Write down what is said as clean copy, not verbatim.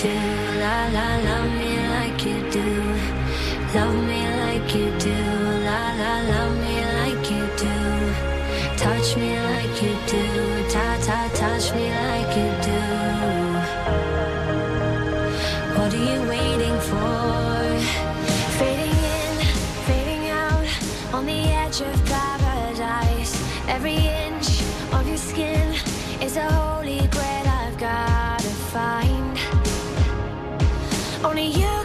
do. La la, love me like you do. Love me like you do. La la, love me like you do. Touch me like you do. Ta ta, touch me like you do. What are you waiting for? Fading in, fading out, on the edge of paradise. Every inch of your skin is a holy grail I've gotta find. Only you